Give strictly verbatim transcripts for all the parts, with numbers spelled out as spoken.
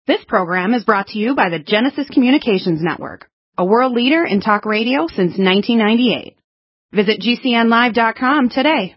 This program is brought to you by the Genesis Communications Network, a world leader in talk radio since nineteen ninety-eight. Visit G C N live dot com today.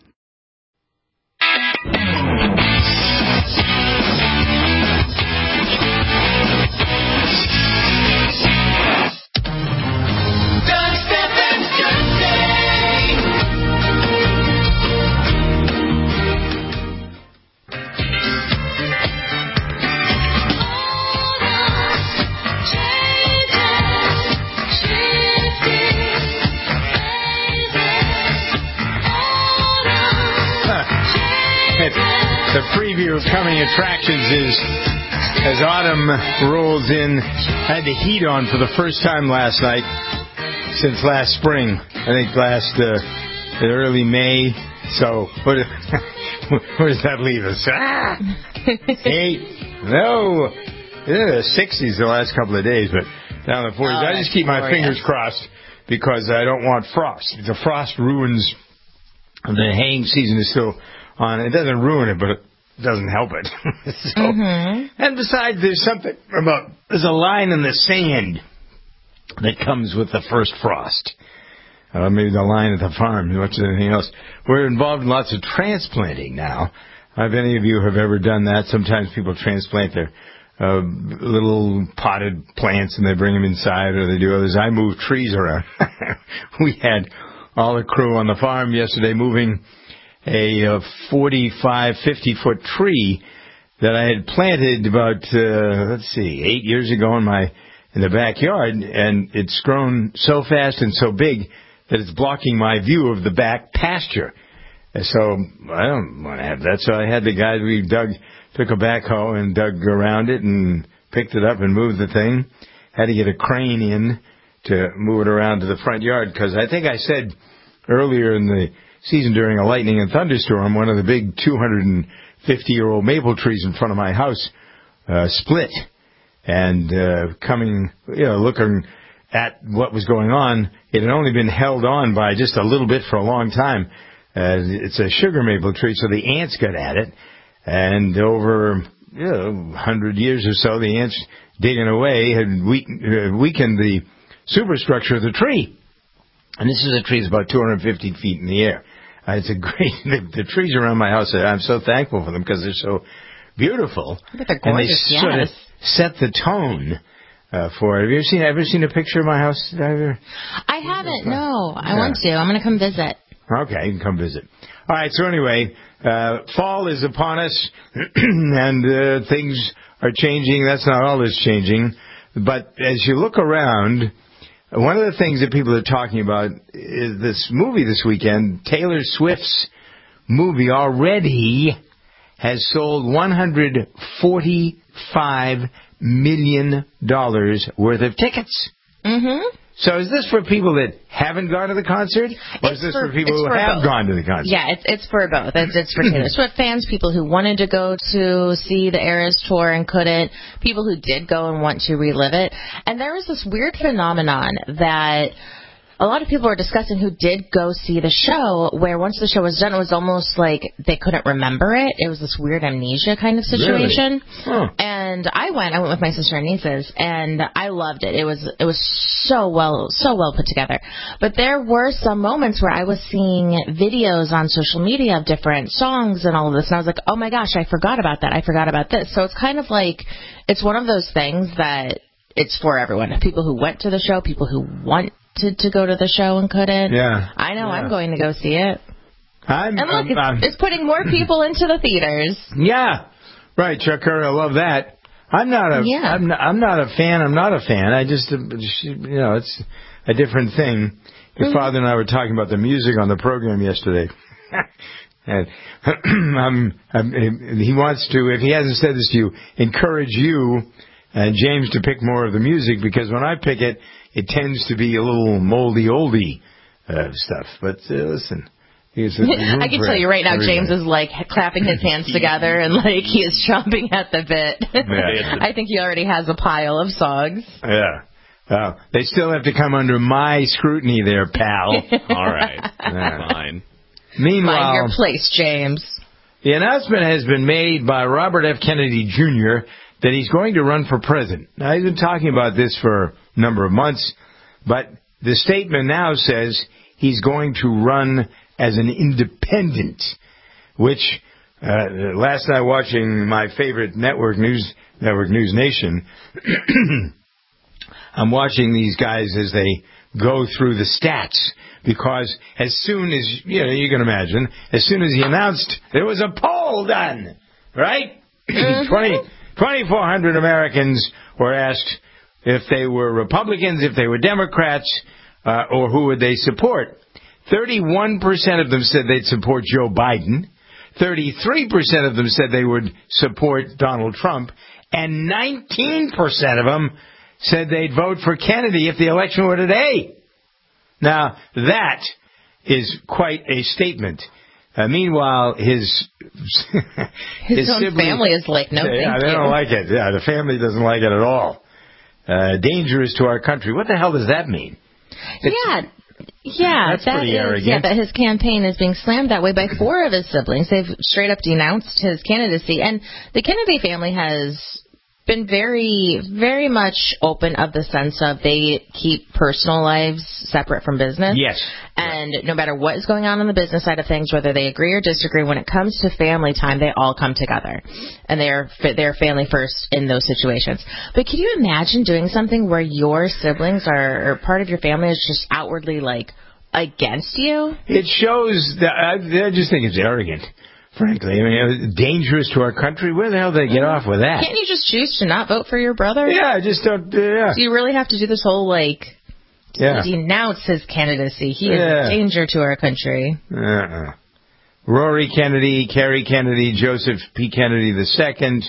The preview of coming attractions is as autumn rolls in. I had the heat on for the first time last night since last spring. I think last uh, early May. So what, where does that leave us? Ah! Eight? No. Yeah, the sixties the last couple of days, but down in the forties. Oh, I just keep my glorious. fingers crossed because I don't want frost. The frost ruins the haying season is still on. It doesn't ruin it, but it doesn't help it. so, mm-hmm. And besides, there's something about, there's a line in the sand that comes with the first frost. Uh, maybe the line at the farm, as much as anything else. We're involved in lots of transplanting now. If any of you have ever done that, sometimes people transplant their uh, little potted plants and they bring them inside, or they do others. I move trees around. We had all the crew on the farm yesterday moving a uh, forty-five, fifty-foot tree that I had planted about, uh, let's see, eight years ago in my in the backyard, and it's grown so fast and so big that it's blocking my view of the back pasture. And so I don't want to have that. So I had the guys, we dug, took a backhoe and dug around it and picked it up and moved the thing. Had to get a crane in to move it around to the front yard, because I think I said earlier in the season during a lightning and thunderstorm, one of the big two hundred fifty-year-old maple trees in front of my house uh, split. And uh, coming, you know, looking at what was going on, it had only been held on by just a little bit for a long time. Uh, it's a sugar maple tree, so the ants got at it. And over, you know, one hundred years or so, the ants digging away had weakened, uh, weakened the superstructure of the tree. And this is a tree that's about two hundred fifty feet in the air. Uh, it's a great, the, the trees around my house, I'm so thankful for them because they're so beautiful. But they're gorgeous, and they yes. sort of set the tone uh, for it. Have you ever seen, ever seen a picture of my house? Ever? I haven't, no. I yeah. want to. I'm going to come visit. Okay, you can come visit. All right, so anyway, uh, fall is upon us, and uh, things are changing. That's not all that's changing. But as you look around, one of the things that people are talking about is this movie this weekend. Taylor Swift's movie already has sold one hundred forty-five million dollars worth of tickets. Mm-hmm. So is this for people that haven't gone to the concert, or it's is this for, for people who for have both. gone to the concert? Yeah, it's it's for both. It's, it's for Taylor Swift fans, people who wanted to go to see the Eras Tour and couldn't, people who did go and want to relive it. And there was this weird phenomenon that a lot of people were discussing who did go see the show, where once the show was done, it was almost like they couldn't remember it. It was this weird amnesia kind of situation. Really? Huh. And I went, I went with my sister and nieces, and I loved it. It was it was so well, so well put together. But there were some moments where I was seeing videos on social media of different songs and all of this, and I was like, oh my gosh, I forgot about that. I forgot about this. So it's kind of like, it's one of those things that it's for everyone. People who went to the show, people who want To, to go to the show and couldn't. Yeah. I know, yeah. I'm going to go see it. I'm, and look, I'm, it's, I'm, it's putting more people into the theaters. Yeah. Right, Chuck Curry, I love that. I'm not a, yeah. I'm, not, I'm not a fan. I'm not a fan. I just, you know, it's a different thing. Your mm-hmm. father and I were talking about the music on the program yesterday. and um, um, he wants to, if he hasn't said this to you, encourage you and James to pick more of the music, because when I pick it, it tends to be a little moldy oldie uh, stuff. But uh, listen, I can tell you right now, everybody. James is like clapping his hands together and like he is chomping at the bit. Yeah. I think he already has a pile of songs. Yeah. Uh, they still have to come under my scrutiny there, pal. All right. Yeah. Fine. Meanwhile, mind your place, James. The announcement has been made by Robert F. Kennedy Junior that he's going to run for president. Now, he's been talking about this for a number of months, but the statement now says he's going to run as an independent, which uh, last night watching my favorite network, News Network, News Nation, I'm watching these guys as they go through the stats, because as soon as, you know, you can imagine, as soon as he announced there was a poll done, right? Mm-hmm. twenty, twenty-four hundred Americans were asked if they were Republicans, if they were Democrats, uh, or who would they support. thirty-one percent of them said they'd support Joe Biden. thirty-three percent of them said they would support Donald Trump. And nineteen percent of them said they'd vote for Kennedy if the election were today. Now, that is quite a statement. Uh, meanwhile, his his, his own siblings, family is like, no, yeah, thank they you. don't like it. Yeah, the family doesn't like it at all. Uh, dangerous to our country. What the hell does that mean? It's, yeah. Yeah, that's that pretty is, arrogant. yeah, that his campaign is being slammed that way by four of his siblings. They've straight up denounced his candidacy. And the Kennedy family has been very, very much open of the sense of they keep personal lives separate from business. Yes. And no matter what is going on on the business side of things, whether they agree or disagree, when it comes to family time, they all come together. And they're, they're family first in those situations. But can you imagine doing something where your siblings are, or part of your family is just outwardly, like, against you? It shows that, I, I just think it's arrogant. Frankly, I mean, dangerous to our country. Where the hell did they get off with that? Can't you just choose to not vote for your brother? Yeah, I just don't. Uh, yeah. Do you really have to do this whole like yeah. denounce his candidacy? He yeah. is a danger to our country. Uh-uh. Rory Kennedy, Kerry Kennedy, Joseph P. Kennedy the Second,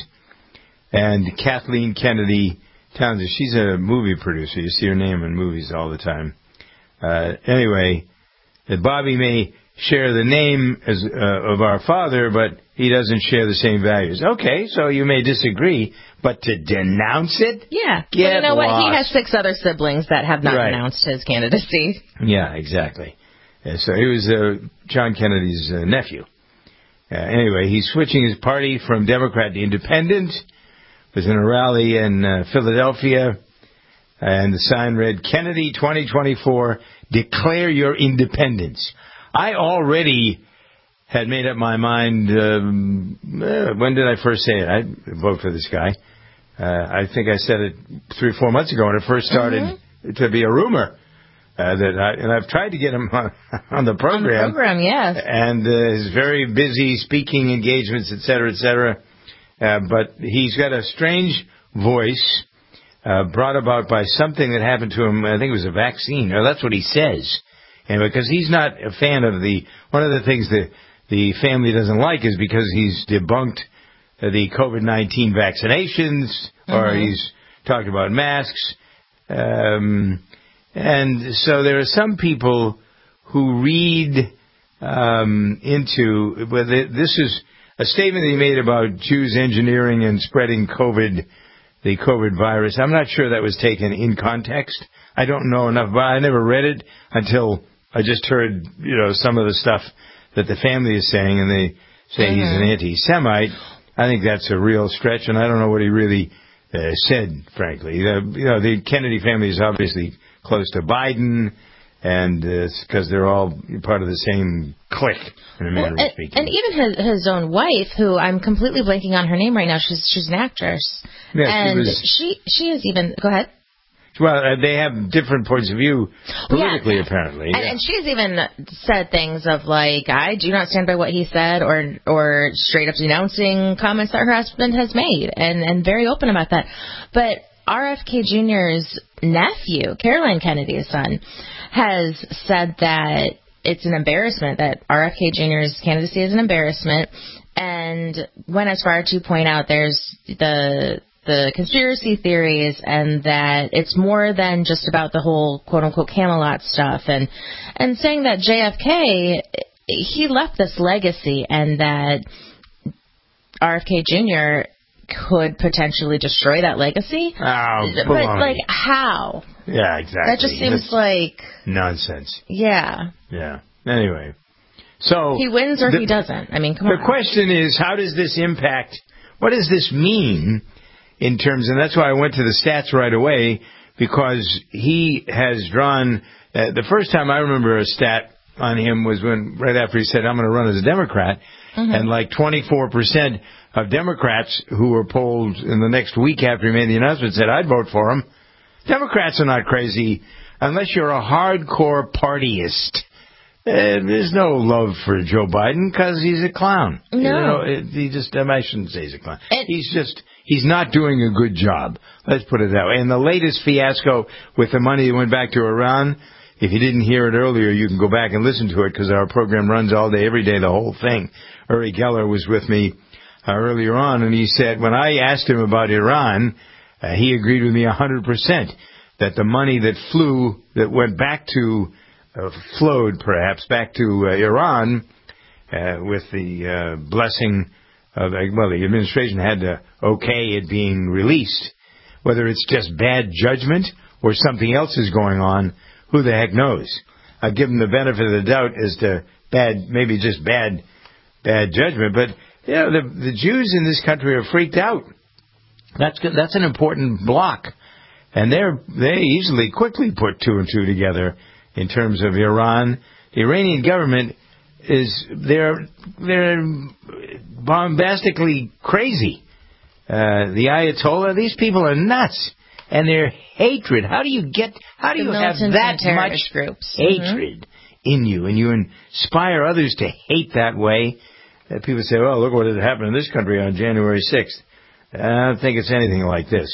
and Kathleen Kennedy Townsend. She's a movie producer. You see her name in movies all the time. Uh, anyway, Bobby may share the name as uh, of our father, but he doesn't share the same values. Okay, so you may disagree, but to denounce it? Yeah. Get well, you know lost. what? He has six other siblings that have not right. announced his candidacy. Yeah, exactly. Uh, so he was uh, John Kennedy's uh, nephew. Uh, anyway, he's switching his party from Democrat to Independent. Was in a rally in uh, Philadelphia, and the sign read, Kennedy twenty twenty-four, declare your independence. I already had made up my mind. Um, uh, when did I first say it? I'd vote for this guy. Uh, I think I said it three or four months ago when it first started mm-hmm. to be a rumor. Uh, that I, and I've tried to get him on, on the program. On the program, yes. And uh, he's very busy speaking engagements, et cetera, et cetera. Uh, but he's got a strange voice uh, brought about by something that happened to him. I think it was a vaccine. Or that's what he says. And because he's not a fan of the, one of the things that the family doesn't like is because he's debunked the COVID nineteen vaccinations, mm-hmm. or he's talked about masks. Um, and so there are some people who read um, into, well, this is a statement that he made about Jews engineering and spreading COVID, the COVID virus. I'm not sure that was taken in context. I don't know enough, but I never read it until I just heard, you know, some of the stuff that the family is saying, and they say mm-hmm. he's an anti-Semite. I think that's a real stretch, and I don't know what he really uh, said, frankly. Uh, you know, the Kennedy family is obviously close to Biden, and uh, it's because they're all part of the same clique, in a manner well, of speaking. And even his, his own wife, who I'm completely blanking on her name right now, she's she's an actress. Yeah, and she, was, she she is even, go ahead. Well, uh, they have different points of view politically, yeah. apparently. And, yeah. and she's even said things of like, I do not stand by what he said, or or straight up denouncing comments that her husband has made, and, and very open about that. But R F K Junior's nephew, Caroline Kennedy's son, has said that it's an embarrassment, that R F K Junior's candidacy is an embarrassment, and went as far to point out there's the... the conspiracy theories, and that it's more than just about the whole quote-unquote Camelot stuff, and and saying that J F K, he left this legacy, and that R F K Junior could potentially destroy that legacy. Oh, but, baloney. like, how? Yeah, exactly. That just seems That's like... nonsense. Yeah. Yeah. Anyway. So... He wins or the, he doesn't. I mean, come the on. The question is, how does this impact... What does this mean in terms, and that's why I went to the stats right away, because he has drawn, uh, the first time I remember a stat on him was when, right after he said, I'm going to run as a Democrat, mm-hmm. and like twenty-four percent of Democrats who were polled in the next week after he made the announcement said, I'd vote for him. Democrats are not crazy unless you're a hardcore partyist. Uh, there's no love for Joe Biden because he's a clown. No. You know, it, he just, I shouldn't say he's a clown. It, he's just, he's not doing a good job. Let's put it that way. And the latest fiasco with the money that went back to Iran, if you didn't hear it earlier, you can go back and listen to it because our program runs all day, every day, the whole thing. Uri Geller was with me uh, earlier on, and he said, when I asked him about Iran, uh, he agreed with me one hundred percent that the money that flew, that went back to Uh, flowed, perhaps, back to uh, Iran uh, with the uh, blessing of, uh, well, the administration had to okay it being released. Whether it's just bad judgment or something else is going on, who the heck knows? I give them the benefit of the doubt as to bad, maybe just bad, bad judgment. But, you know, the, the Jews in this country are freaked out. That's that's an important block. And they're, they easily, quickly put two and two together. In terms of Iran, the Iranian government is, they're, they're bombastically crazy. Uh, the Ayatollah, these people are nuts. And their hatred, how do you get, how do the you have that much groups. hatred mm-hmm. in you? And you inspire others to hate that way. Uh, people say, well, look what had happened in this country on January sixth. I don't think it's anything like this.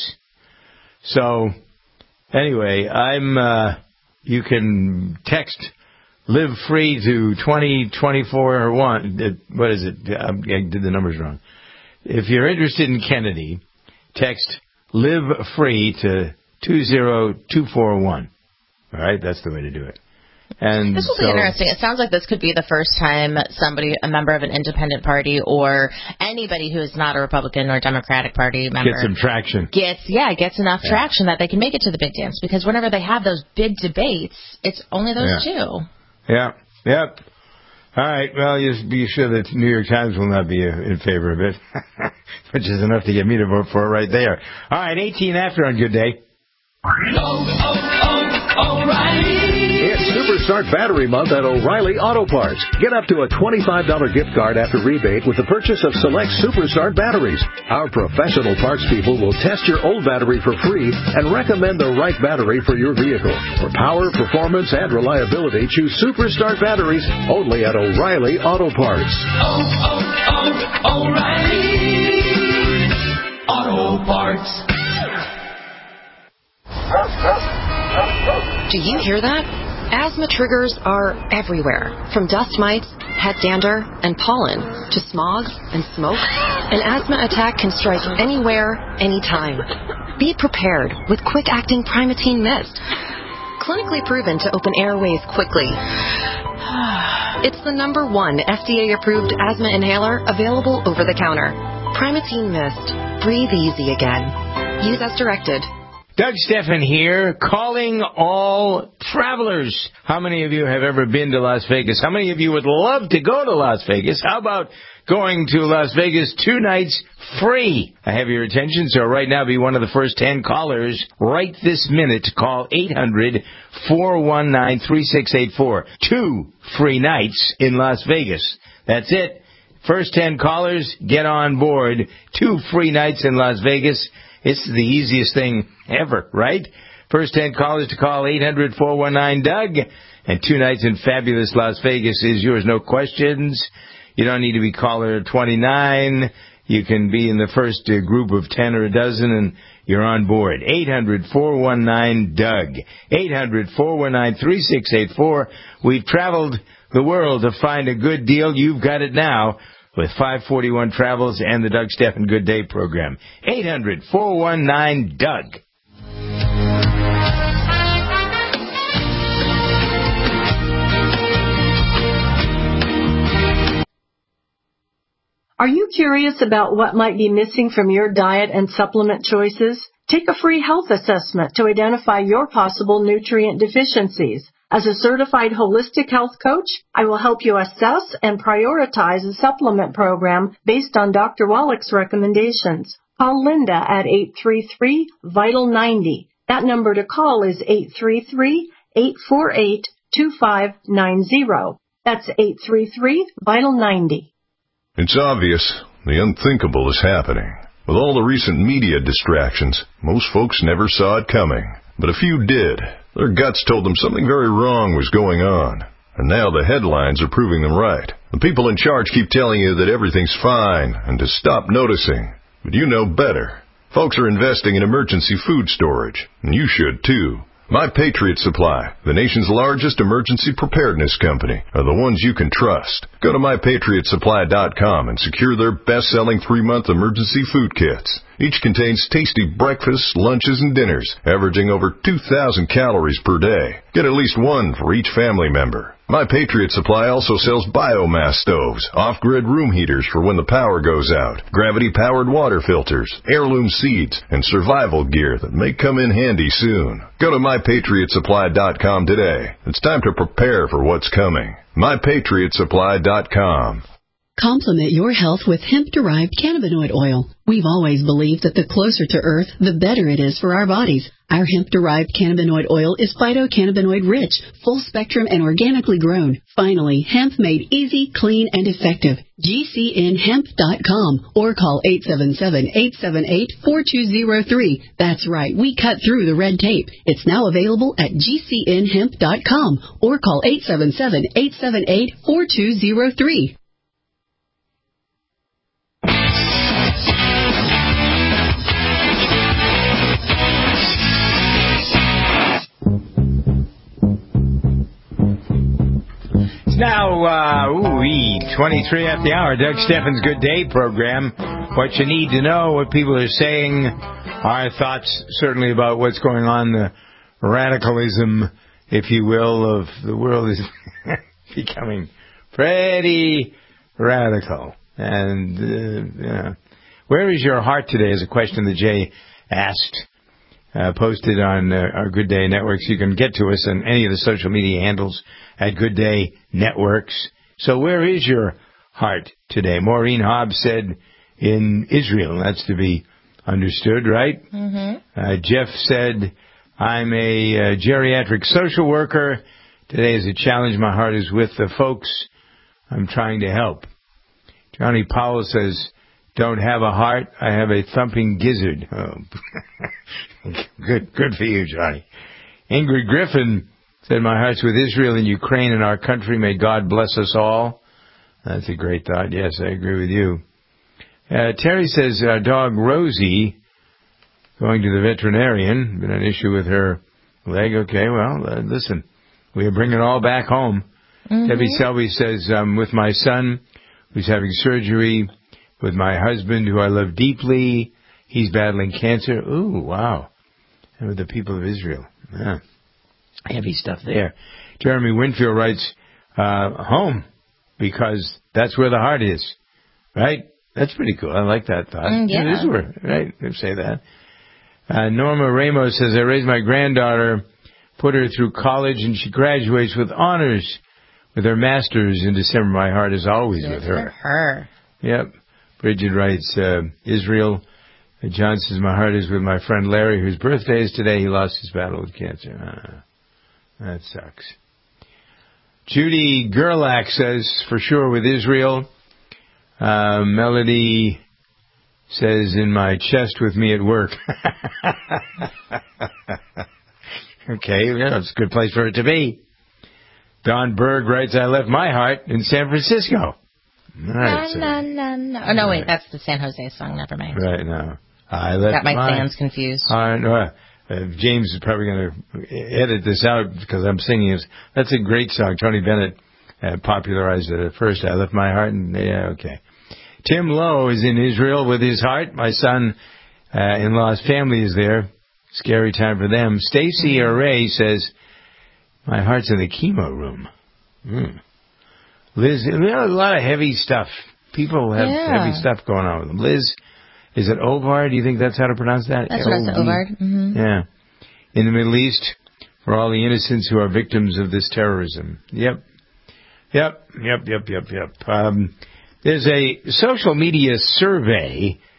So, anyway, I'm, uh, you can text Live Free to twenty twenty-four or one. What is it? I did the numbers wrong. If you're interested in Kennedy, text Live Free to two zero two four one. All right? That's the way to do it. And this will so, be interesting. It sounds like this could be the first time somebody, a member of an independent party or anybody who is not a Republican or Democratic Party member, get some traction. Gets yeah, gets enough yeah. traction that they can make it to the big dance. Because whenever they have those big debates, it's only those yeah. two. Yeah. Yep. All right. Well, you be sure that New York Times will not be in favor of it, which is enough to get me to vote for it right there. All right. eighteen after on Good Day. Oh, oh, oh, O'Reilly. It's Superstart Battery Month at O'Reilly Auto Parts. Get up to a twenty-five dollars gift card after rebate with the purchase of select Superstart batteries. Our professional parts people will test your old battery for free and recommend the right battery for your vehicle. For power, performance, and reliability, choose Superstart batteries only at O'Reilly Auto Parts. Oh, oh, oh, O'Reilly Auto Parts. Do you hear that? Asthma triggers are everywhere, from dust mites, head dander, and pollen, to smog and smoke. An asthma attack can strike anywhere, anytime. Be prepared with quick-acting Primatene Mist. Clinically proven to open airways quickly. It's the number one F D A-approved asthma inhaler available over the counter. Primatene Mist. Breathe easy again. Use as directed. Doug Stephan here, calling all travelers. How many of you have ever been to Las Vegas? How many of you would love to go to Las Vegas? How about going to Las Vegas two nights free? I have your attention, so right now be one of the first ten callers right this minute. Call eight hundred, four one nine, three six eight four. Two free nights in Las Vegas. That's it. First ten callers, get on board. Two free nights in Las Vegas. It's the easiest thing ever, right? First ten callers to call eight hundred, four one nine, Doug. And two nights in fabulous Las Vegas is yours, no questions. You don't need to be caller twenty-nine. You can be in the first uh, group of ten or a dozen, and you're on board. eight hundred, four one nine, Doug. eight hundred, four one nine, three six eight four. We've traveled the world to find a good deal. You've got it now with five forty-one Travels and the Doug Stephan Good Day program. eight hundred, four one nine, Doug. Are you curious about what might be missing from your diet and supplement choices? Take a free health assessment to identify your possible nutrient deficiencies. As a certified holistic health coach, I will help you assess and prioritize a supplement program based on Doctor Wallach's recommendations. Call Linda at eight three three, VITAL ninety. That number to call is eight three three, eight four eight, two five nine zero. That's eight three three, VITAL ninety. It's obvious. The unthinkable is happening. With all the recent media distractions, most folks never saw it coming. But a few did. Their guts told them something very wrong was going on. And now the headlines are proving them right. The people in charge keep telling you that everything's fine and to stop noticing. But you know better. Folks are investing in emergency food storage, and you should too. My Patriot Supply, the nation's largest emergency preparedness company, are the ones you can trust. Go to my patriot supply dot com and secure their best-selling three-month emergency food kits. Each contains tasty breakfasts, lunches, and dinners, averaging over two thousand calories per day. Get at least one for each family member. My Patriot Supply also sells biomass stoves, off-grid room heaters for when the power goes out, gravity-powered water filters, heirloom seeds, and survival gear that may come in handy soon. Go to my patriot supply dot com today. It's time to prepare for what's coming. my patriot supply dot com. Complement your health with hemp-derived cannabinoid oil. We've always believed that the closer to Earth, the better it is for our bodies. Our hemp-derived cannabinoid oil is phytocannabinoid-rich, full-spectrum, and organically grown. Finally, hemp made easy, clean, and effective. G C N hemp dot com or call eight seven seven, eight seven eight, four two zero three. That's right, we cut through the red tape. It's now available at G C N hemp dot com or call eight seven seven, eight seven eight, four two zero three. It's now, uh, ooh, twenty-three at the hour. Doug Steffens' Good Day program. What you need to know, what people are saying, our thoughts certainly about what's going on, the radicalism, if you will, of the world is becoming pretty radical. And, uh, yeah. Where is your heart today is a question that Jay asked. Uh, posted on uh, our Good Day Networks. You can get to us on any of the social media handles at Good Day Networks. So where is your heart today? Maureen Hobbs said in Israel. That's to be understood, right? Mm-hmm. Uh, Jeff said, I'm a uh, geriatric social worker. Today is a challenge. My heart is with the folks I'm trying to help. Johnny Powell says, don't have a heart, I have a thumping gizzard. Oh. Good good for you, Johnny. Ingrid Griffin said, my heart's with Israel and Ukraine and our country. May God bless us all. That's a great thought. Yes, I agree with you. Uh, Terry says, our dog Rosie going to the veterinarian. Been an issue with her leg. Okay, well, uh, listen, we bring it all back home. Mm-hmm. Debbie Selby says, um, with my son who's having surgery, with my husband, who I love deeply. He's battling cancer. Ooh, wow. And with the people of Israel. Yeah. Heavy stuff there. Jeremy Winfield writes, uh, home, because that's where the heart is. Right? That's pretty cool. I like that thought. Mm, yeah. It is where, right? They say that. Uh, Norma Ramos says, I raised my granddaughter, put her through college, and she graduates with honors with her master's in December. My heart is always Good with her. For her. Yep. Bridget writes, uh, Israel. Uh, John says, my heart is with my friend Larry, whose birthday is today. He lost his battle with cancer. Uh, that sucks. Judy Gerlach says, for sure with Israel. Uh, Melody says, in my chest with me at work. Okay, yeah, it's a good place for it to be. Don Berg writes, I left my heart in San Francisco. Right, na, na, na, na. Oh, no, wait, that's the San Jose song. Never mind. Right, no. I left Got my, my fans confused. Uh, no, uh, James is probably going to edit this out because I'm singing it. That's a great song. Tony Bennett uh, popularized it at first. I left my heart, and yeah, okay. Tim Lowe is in Israel with his heart. My son-in-law's uh, family is there. Scary time for them. Stacy Array says, my heart's in the chemo room. Hmm. Liz, you know, a lot of heavy stuff. People have yeah. heavy stuff going on with them. Liz, is it Ovar? Do you think that's how to pronounce that? That's what I said, Ovar. Mm-hmm. Yeah. In the Middle East, for all the innocents who are victims of this terrorism. Yep. Yep, yep, yep, yep, yep. Um, there's a social media survey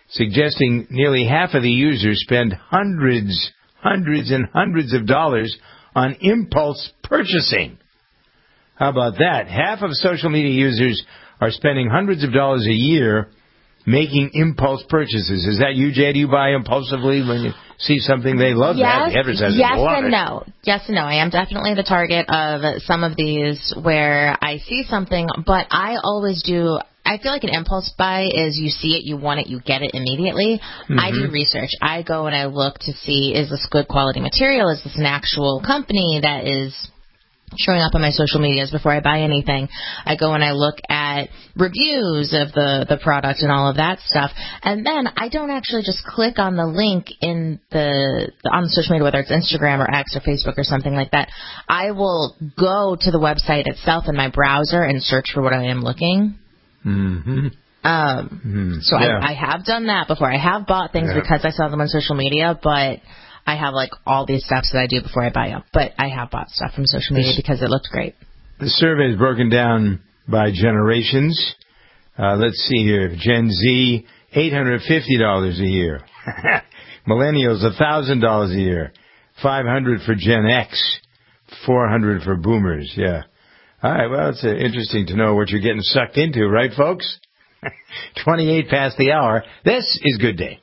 suggesting nearly half of the users spend hundreds, hundreds and hundreds of dollars on impulse purchasing. How about that? Half of social media users are spending hundreds of dollars a year making impulse purchases. Is that you, Jay? Do you buy impulsively when you see something they love? Yes, that. The advertisers yes love and it. no. Yes and no. I am definitely the target of some of these where I see something, but I always do. I feel like an impulse buy is you see it, you want it, you get it immediately. Mm-hmm. I do research. I go and I look to see, is this good quality material? Is this an actual company that is showing up on my social medias before I buy anything? I go and I look at reviews of the, the product and all of that stuff. And then I don't actually just click on the link in the, the on the social media, whether it's Instagram or X or Facebook or something like that. I will go to the website itself in my browser and search for what I am looking. Mm-hmm. Um, mm-hmm. So yeah. I, I have done that before. I have bought things yeah. because I saw them on social media, but I have, like, all these steps that I do before I buy them. But I have bought stuff from social media because it looked great. The survey is broken down by generations. Uh, let's see here. Gen Z, eight hundred fifty dollars a year. Millennials, one thousand dollars a year. five hundred dollars for Gen X. four hundred dollars for boomers, yeah. All right, well, it's uh, interesting to know what you're getting sucked into, right, folks? twenty-eight past the hour. This is Good Day.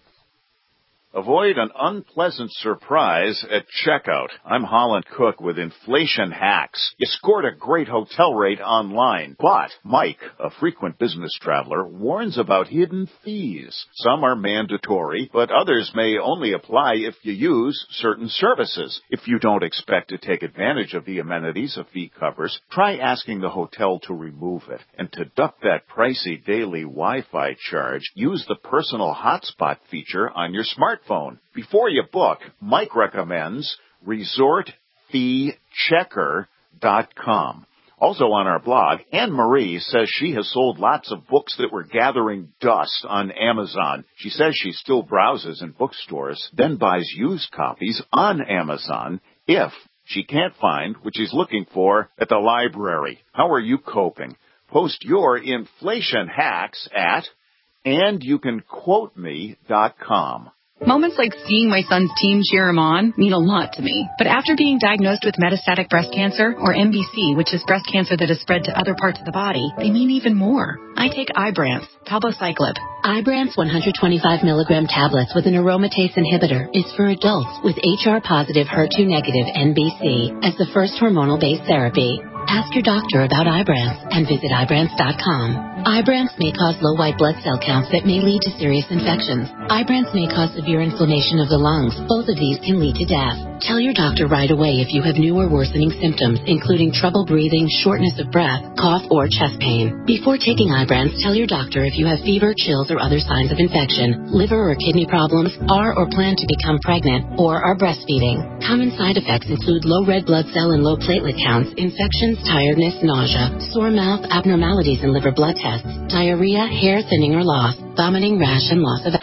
Avoid an unpleasant surprise at checkout. I'm Holland Cook with Inflation Hacks. You scored a great hotel rate online, but Mike, a frequent business traveler, warns about hidden fees. Some are mandatory, but others may only apply if you use certain services. If you don't expect to take advantage of the amenities a fee covers, try asking the hotel to remove it. And to duck that pricey daily Wi-Fi charge, use the personal hotspot feature on your smartphone. Phone. Before you book, Mike recommends resort fee checker dot com. Also on our blog, Anne Marie says she has sold lots of books that were gathering dust on Amazon. She says she still browses in bookstores, then buys used copies on Amazon if she can't find what she's looking for at the library. How are you coping? Post your inflation hacks at and you can quote me dot com. Moments like seeing my son's team cheer him on mean a lot to me. But after being diagnosed with metastatic breast cancer, or M B C, which is breast cancer that has spread to other parts of the body, they mean even more. I take Ibrance, palbociclib. Ibrance one hundred twenty-five milligram tablets with an aromatase inhibitor is for adults with H R-positive, H E R two negative M B C as the first hormonal-based therapy. Ask your doctor about Ibrance and visit Ibrance dot com. Ibrance may cause low white blood cell counts that may lead to serious infections. Ibrance may cause severe inflammation of the lungs. Both of these can lead to death. Tell your doctor right away if you have new or worsening symptoms, including trouble breathing, shortness of breath, cough, or chest pain. Before taking Ibrance, tell your doctor if you have fever, chills, or other signs of infection, liver or kidney problems, are or plan to become pregnant, or are breastfeeding. Common side effects include low red blood cell and low platelet counts, infections, tiredness, nausea, sore mouth, abnormalities in liver blood tests, diarrhea, hair thinning or loss, vomiting, rash, and loss of...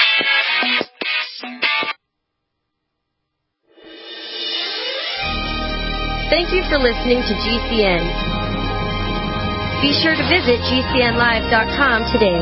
Thank you for listening to G C N. Be sure to visit G C N live dot com today.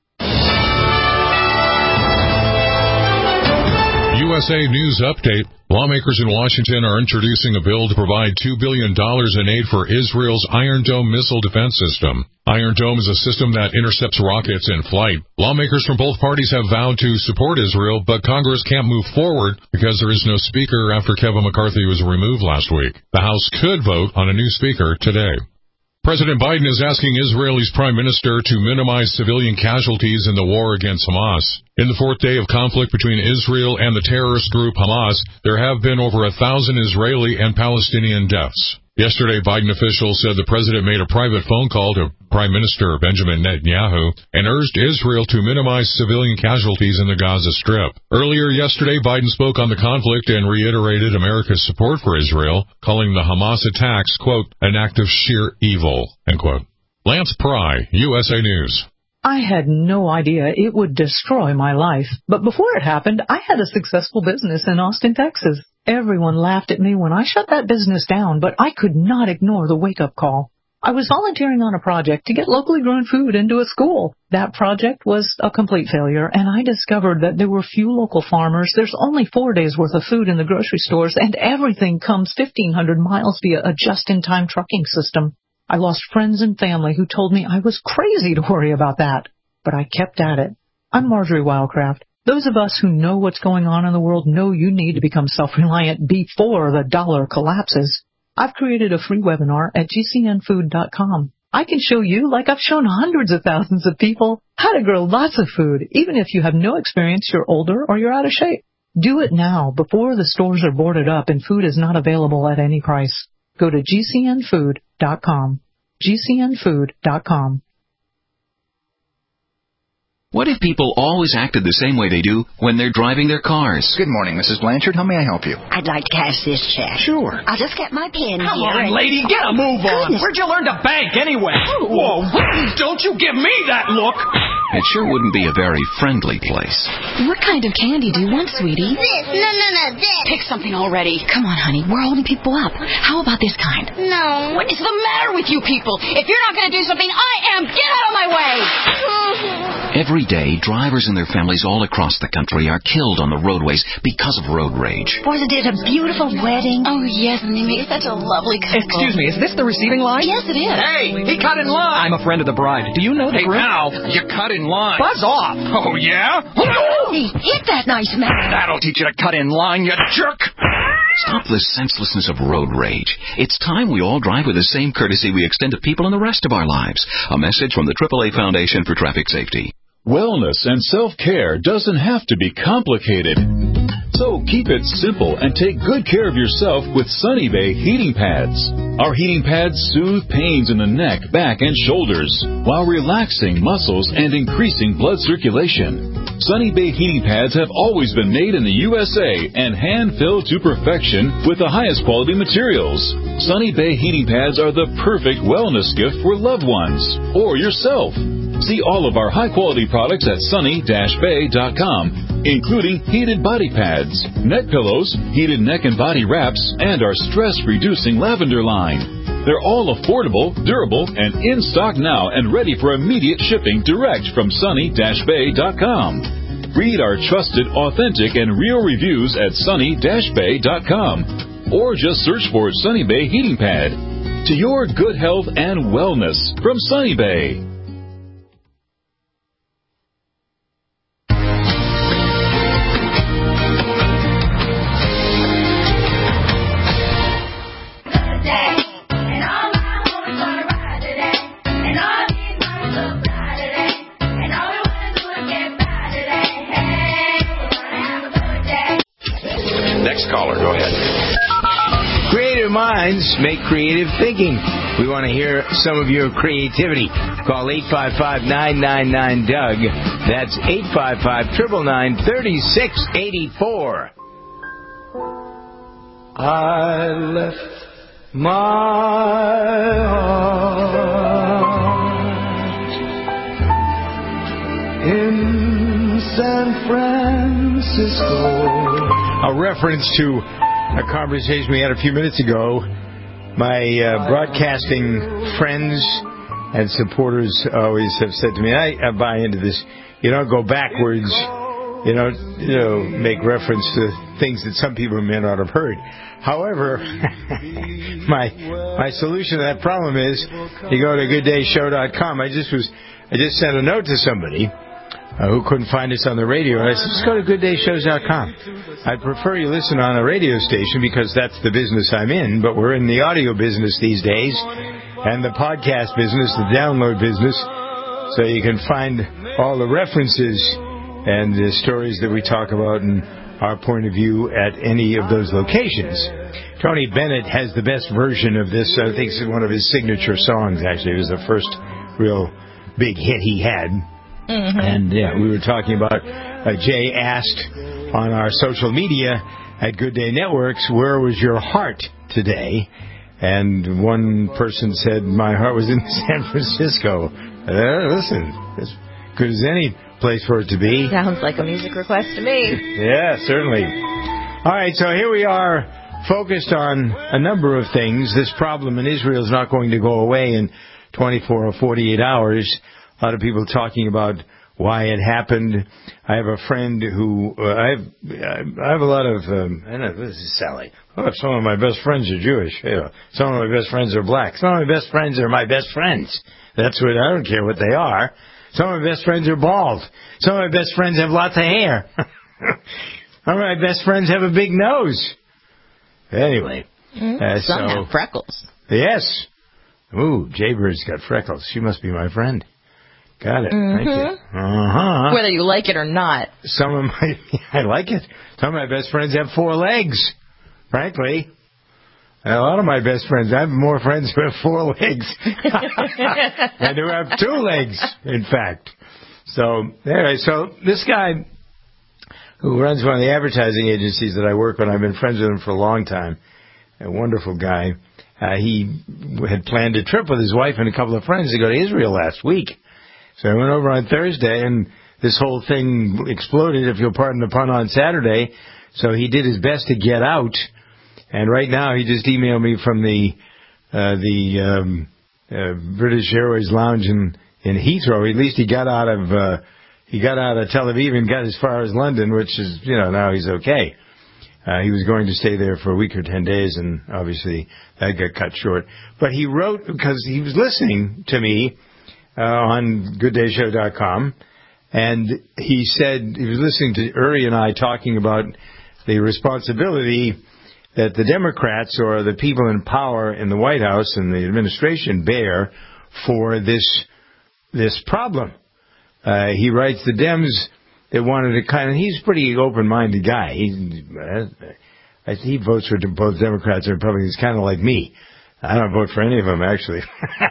U S A News Update. Lawmakers in Washington are introducing a bill to provide two billion dollars in aid for Israel's Iron Dome missile defense system. Iron Dome is a system that intercepts rockets in flight. Lawmakers from both parties have vowed to support Israel, but Congress can't move forward because there is no speaker after Kevin McCarthy was removed last week. The House could vote on a new speaker today. President Biden is asking Israel's prime minister to minimize civilian casualties in the war against Hamas. In the fourth day of conflict between Israel and the terrorist group Hamas, there have been over a thousand Israeli and Palestinian deaths. Yesterday, Biden officials said the president made a private phone call to Prime Minister Benjamin Netanyahu and urged Israel to minimize civilian casualties in the Gaza Strip. Earlier yesterday, Biden spoke on the conflict and reiterated America's support for Israel, calling the Hamas attacks, quote, an act of sheer evil, end quote. Lance Pry, U S A News. I had no idea it would destroy my life, but before it happened, I had a successful business in Austin, Texas. Everyone laughed at me when I shut that business down, but I could not ignore the wake-up call. I was volunteering on a project to get locally grown food into a school. That project was a complete failure, and I discovered that there were few local farmers. There's only four days' worth of food in the grocery stores, and everything comes fifteen hundred miles via a just-in-time trucking system. I lost friends and family who told me I was crazy to worry about that, but I kept at it. I'm Marjorie Wildcraft. Those of us who know what's going on in the world know you need to become self-reliant before the dollar collapses. I've created a free webinar at G C N food dot com. I can show you, like I've shown hundreds of thousands of people, how to grow lots of food, even if you have no experience, you're older, or you're out of shape. Do it now, before the stores are boarded up and food is not available at any price. Go to G C N food dot com. G C N food dot com. What if people always acted the same way they do when they're driving their cars? Good morning, Missus Blanchard. How may I help you? I'd like to cash this check. Sure. I'll just get my pen Come here. on, and... lady, get a move on. Goodness. Where'd you learn to bank anyway? Whoa, don't you give me that look. It sure wouldn't be a very friendly place. What kind of candy do you want, sweetie? This. No, no, no, this. Pick something already. Come on, honey. We're holding people up. How about this kind? No. What is the matter with you people? If you're not going to do something, I am. Get out of my way. Every day, drivers and their families all across the country are killed on the roadways because of road rage. Wasn't it a beautiful wedding? Oh, yes, Mimi. Such a lovely couple. Excuse me, is this the receiving line? Yes, it is. Hey, he cut in line. I'm a friend of the bride. Do you know the Hey, group? now, you cut in line. Buzz off. Oh, yeah? Hey, hit that nice man. That'll teach you to cut in line, you jerk. Stop the senselessness of road rage. It's time we all drive with the same courtesy we extend to people in the rest of our lives. A message from the triple A Foundation for Traffic Safety. Wellness and self-care doesn't have to be complicated. So keep it simple and take good care of yourself with Sunny Bay heating pads. Our heating pads soothe pains in the neck, back, and shoulders while relaxing muscles and increasing blood circulation. Sunny Bay heating pads have always been made in the U S A and hand-filled to perfection with the highest quality materials. Sunny Bay heating pads are the perfect wellness gift for loved ones or yourself. See all of our high-quality products at sunny dash bay dot com, including heated body pads, neck pillows, heated neck and body wraps, and our stress-reducing lavender line. They're all affordable, durable, and in stock now and ready for immediate shipping direct from sunny dash bay dot com. Read our trusted, authentic, and real reviews at sunny dash bay dot com, or just search for Sunny Bay Heating Pad. To your good health and wellness from Sunny Bay. Caller, go ahead. Creative minds make creative thinking. We want to hear some of your creativity. Call eight five five, nine nine nine, D O U G. That's eight five five, nine nine nine, three six eight four. I left my heart in San Francisco. A reference to a conversation we had a few minutes ago. My uh, broadcasting friends and supporters always have said to me, I, I buy into this, you don't go backwards, you don't you know, make reference to things that some people may not have heard. However, my my solution to that problem is you go to good day show dot com. I just was I just sent a note to somebody Uh, who couldn't find us on the radio. And I said, just go to good day shows dot com. I'd prefer you listen on a radio station because that's the business I'm in, but we're in the audio business these days, and the podcast business, the download business, so you can find all the references and the stories that we talk about and our point of view at any of those locations. Tony Bennett has the best version of this. I think it's one of his signature songs, actually. It was the first real big hit he had. Mm-hmm. And yeah, we were talking about, uh, Jay asked on our social media at Good Day Networks, where was your heart today? And one person said, my heart was in San Francisco. Uh, listen, as good as any place for it to be. Sounds like a music request to me. Yeah, certainly. All right, so here we are focused on a number of things. This problem in Israel is not going to go away in twenty-four or forty-eight hours. A lot of people talking about why it happened. I have a friend who uh, I have. I have a lot of. Um, I know this is Sally. Oh, some of my best friends are Jewish. Yeah. Some of my best friends are black. Some of my best friends are my best friends. That's what I don't care what they are. Some of my best friends are bald. Some of my best friends have lots of hair. Some of my best friends have a big nose. Anyway, mm, uh, some so have freckles. Yes. Ooh, Jaybird's got freckles. She must be my friend. Got it. Mm-hmm. Thank you. Uh-huh. Whether you like it or not. Some of my, I like it. Some of my best friends have four legs, frankly. And a lot of my best friends, I have more friends who have four legs than who have two legs, in fact. So, anyway, so this guy who runs one of the advertising agencies that I work with, I've been friends with him for a long time, a wonderful guy. Uh, he had planned a trip with his wife and a couple of friends to go to Israel last week. So I went over on Thursday, and this whole thing exploded, if you'll pardon the pun, on Saturday. So he did his best to get out, and right now he just emailed me from the uh, the um, uh, British Airways lounge in, in Heathrow. At least he got out of uh, he got out of Tel Aviv and got as far as London, which is, you know, now he's okay. Uh, he was going to stay there for a week or ten days, and obviously that got cut short. But he wrote, because he was listening to me uh, on good day show dot com, and he said he was listening to Uri and I talking about the responsibility that the Democrats or the people in power in the White House and the administration bear for this this problem. Uh, he writes, the Dems, they wanted to kind of, he's a pretty open-minded guy. He, uh, he votes for both Democrats and Republicans, kind of like me. I don't vote for any of them, actually.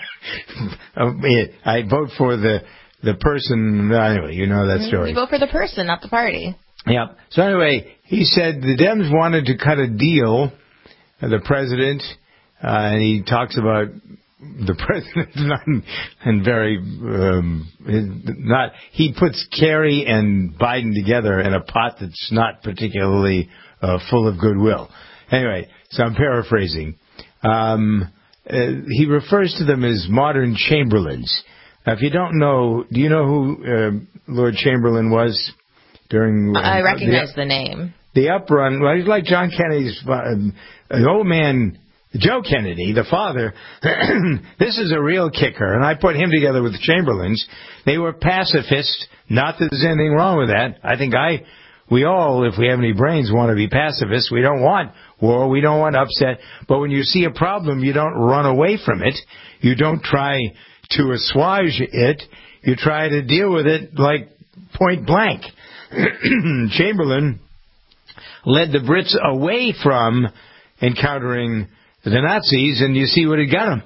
I vote for the the person. Anyway, you know that story. You vote for the person, not the party. Yeah. So anyway, he said the Dems wanted to cut a deal, uh, the president, uh, and he talks about the president not, and very um, not. He puts Kerry and Biden together in a pot that's not particularly uh, full of goodwill. Anyway, so I'm paraphrasing. Um, uh, he refers to them as modern Chamberlains. Now, if you don't know, do you know who uh, Lord Chamberlain was during? Uh, I recognize the, the name. The uprun. Well, he's like John Kennedy's uh, an old man. Joe Kennedy, the father, this is a real kicker, and I put him together with the Chamberlains. They were pacifists. Not that there's anything wrong with that. I think I, we all, if we have any brains, want to be pacifists. We don't want war. We don't want upset. But when you see a problem, you don't run away from it. You don't try to assuage it. You try to deal with it like point blank. Chamberlain led the Brits away from encountering the Nazis, and you see what it got them.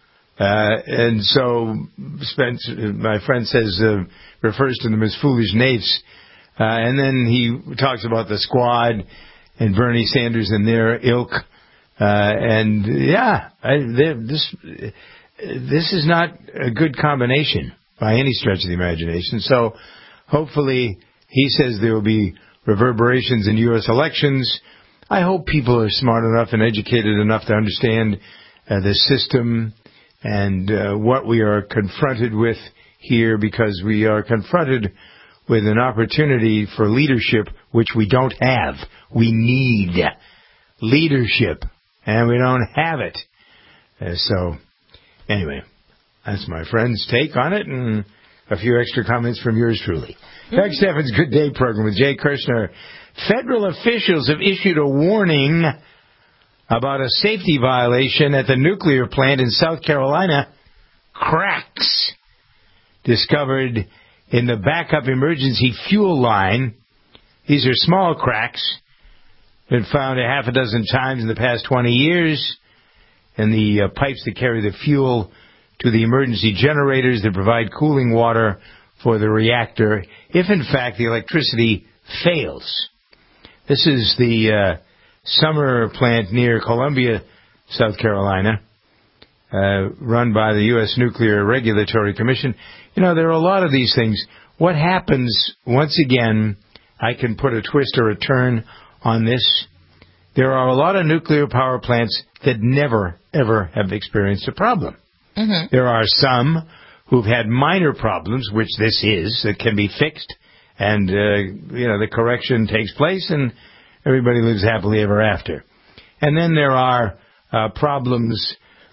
Uh, and so, Spence, my friend says, uh, refers to them as foolish knaves. Uh, and then he talks about the Squad and Bernie Sanders and their ilk. Uh, and yeah, I, this this is not a good combination by any stretch of the imagination. So, hopefully, he says there will be reverberations in U S elections. I hope people are smart enough and educated enough to understand uh, the system and uh, what we are confronted with here, because we are confronted with an opportunity for leadership which we don't have. We need leadership, and we don't have it. Uh, so, anyway, that's my friend's take on it, and a few extra comments from yours truly. Doug Steffens' Good Day program with Jay Kirshner. Federal officials have issued a warning about a safety violation at the nuclear plant in South Carolina. Cracks discovered in the backup emergency fuel line. These are small cracks. Been found a half a dozen times in the past twenty years. And the uh, pipes that carry the fuel to the emergency generators that provide cooling water for the reactor, if in fact the electricity fails. This is the uh, Summer plant near Columbia, South Carolina, uh, run by the U S Nuclear Regulatory Commission. You know, there are a lot of these things. What happens, once again, I can put a twist or a turn on this. there are a lot of nuclear power plants that never, ever have experienced a problem. Mm-hmm. There are some who've had minor problems, which this is, that can be fixed, and, uh, you know, the correction takes place, and everybody lives happily ever after. And then there are uh, problems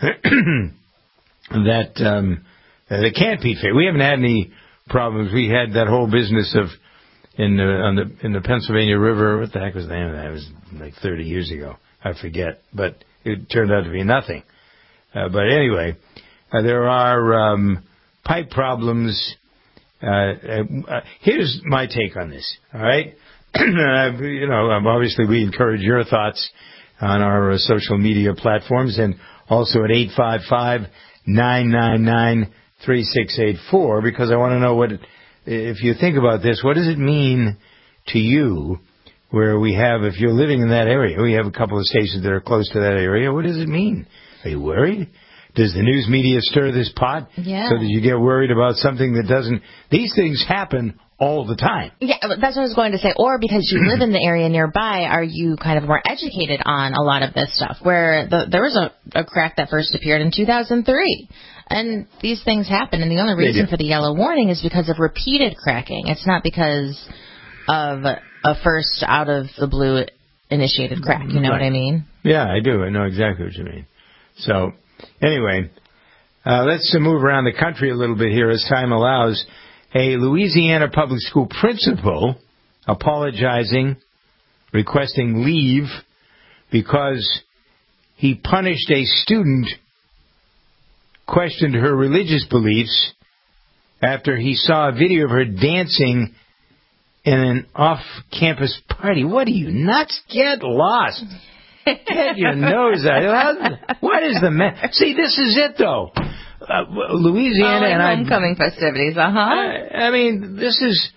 that um, that can't be fixed. We haven't had any problems. We had that whole business of in the on the in the Pennsylvania River. What the heck was the name of that? It was like thirty years ago. I forget, but it turned out to be nothing. Uh, but anyway, uh, there are um, pipe problems. Uh, uh, here's my take on this. All right, uh, you know, um, obviously we encourage your thoughts on our uh, social media platforms, and also at eight five five, nine nine nine, three six eight four, because I want to know what, it, if you think about this, what does it mean to you where we have, if you're living in that area, we have a couple of stations that are close to that area, what does it mean? Are you worried? Does the news media stir this pot Yeah. so that you get worried about something that doesn't? These things happen all the time. Yeah, that's what I was going to say. Or because you live in the area nearby, are you kind of more educated on a lot of this stuff? Where the, there was a, a crack that first appeared in two thousand three. And these things happen. And the only reason for the yellow warning is because of repeated cracking. It's not because of a first out of the blue initiated crack. You know Right. what I mean? Yeah, I do. I know exactly what you mean. So, anyway, uh, let's uh, move around the country a little bit here as time allows. A Louisiana public school principal apologizing, requesting leave because he punished a student, questioned her religious beliefs after he saw a video of her dancing in an off-campus party. What are you, nuts? Get lost. Get your nose out. What is the ma- See, this is it, though. Uh, Louisiana oh, like and I... homecoming festivities, uh-huh. I, I mean, this is...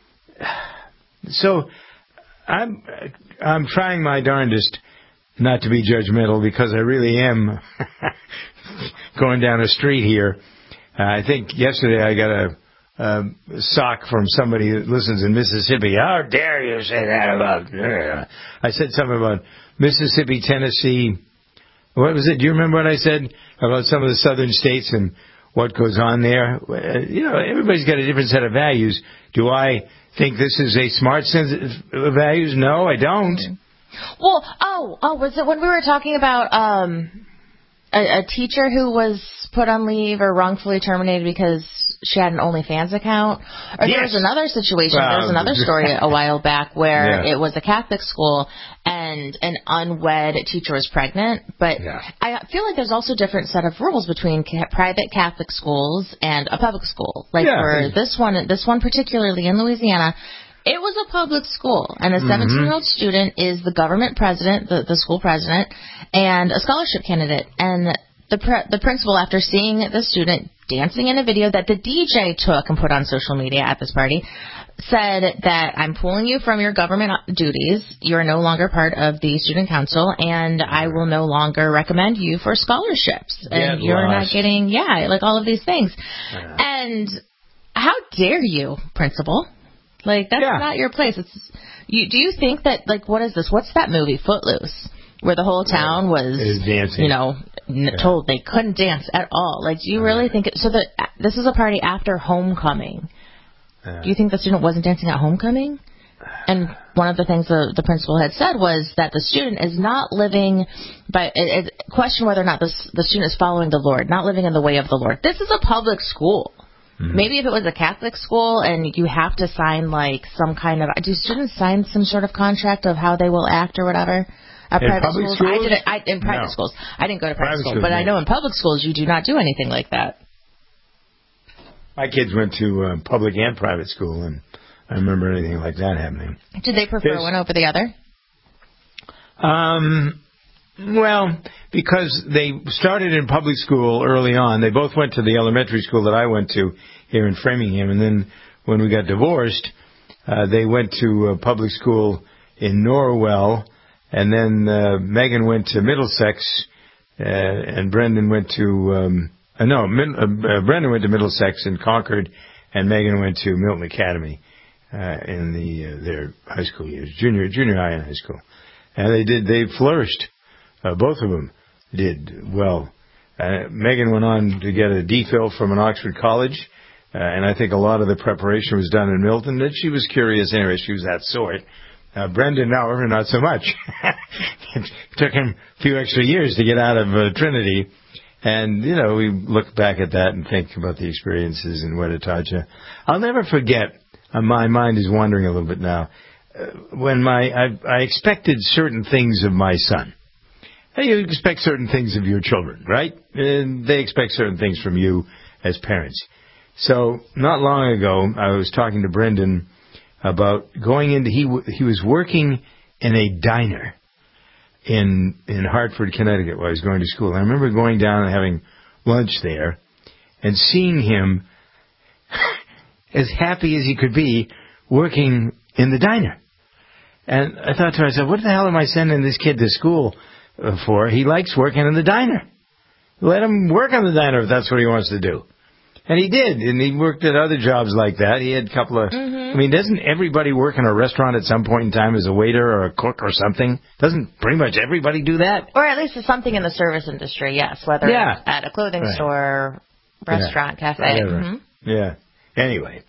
So, I'm I'm trying my darndest not to be judgmental because I really am going down a street here. Uh, I think yesterday I got a, a sock from somebody that listens in Mississippi. How dare you say that about... Uh, I said something about Mississippi, Tennessee... What was it? Do you remember what I said about some of the southern states and what goes on there? You know, everybody's got a different set of values. Do I think this is a smart set of values? No, I don't. Well, oh, oh, was it when we were talking about um, a, a teacher who was put on leave or wrongfully terminated because she had an OnlyFans account? Or Yes. there was another situation, Well, there was another story a while back where Yeah. it was a Catholic school and an unwed teacher was pregnant. But Yeah. I feel like there's also a different set of rules between ca- private Catholic schools and a public school. Like Yeah. for this one, this one particularly in Louisiana, it was a public school, and a Mhm. seventeen-year-old student is the government president, the, the school president, and a scholarship candidate. And the pre- the principal, after seeing the student dancing in a video that the D J took and put on social media at this party, said that I'm pulling you from your government duties. You're no longer part of the student council, and I will no longer recommend you for scholarships. And Get you're lost. not getting, yeah, like all of these things. And how dare you, principal? Like, that's Yeah. not your place. It's you. Do you think that, like, what is this? What's that movie, Footloose, where the whole town was, Is dancing. you know, n- Yeah. told they couldn't dance at all? Like, do you really think it, so? That this is a party after homecoming. Uh, Do you think the student wasn't dancing at homecoming? And one of the things the, the principal had said was that the student is not living by it, it, question whether or not this, the student is following the Lord, not living in the way of the Lord. This is a public school. Mm-hmm. Maybe if it was a Catholic school and you have to sign like some kind of, do students sign some sort of contract of how they will act or whatever? At In private public schools? schools? I did it I, in private No. schools. I didn't go to private, Private school, schools, but I no. know in public schools you do not do anything like that. My kids went to uh, public and private school, and I remember anything like that happening. Did they prefer There's- one over the other? Um, well, because they started in public school early on. They both went to the elementary school that I went to here in Framingham, and then when we got divorced, uh, they went to uh, public school in Norwell, and then uh, Megan went to Middlesex, uh, and Brendan went to um, uh, no, Mid- uh, uh, Brendan went to Middlesex in Concord, and Megan went to Milton Academy uh, in the uh, their high school years, junior junior high and high school. And they did. They flourished. Uh, both of them did well. Uh, Megan went on to get a D Phil from an Oxford college, uh, and I think a lot of the preparation was done in Milton. And she was curious anyway. She was that sort. Uh, Brendan, however, not so much. It took him a few extra years to get out of uh, Trinity. And, you know, we look back at that and think about the experiences and what it taught you. I'll never forget, uh, my mind is wandering a little bit now, uh, when my I, I expected certain things of my son. Hey, you expect certain things of your children, right? And they expect certain things from you as parents. So not long ago, I was talking to Brendan about going into, he he was working in a diner in in Hartford, Connecticut, while I was going to school. And I remember going down and having lunch there and seeing him as happy as he could be working in the diner. And I thought to myself, what the hell am I sending this kid to school for? He likes working in the diner. Let him work on the diner if that's what he wants to do. And he did, and he worked at other jobs like that. He had a couple of, mm-hmm. I mean, doesn't everybody work in a restaurant at some point in time as a waiter or a cook or something? Doesn't pretty much everybody do that? Or at least it's something in the service industry, yes, whether yeah. it's at a clothing right. store, restaurant, yeah. cafe. Mm-hmm. Yeah. Anyway,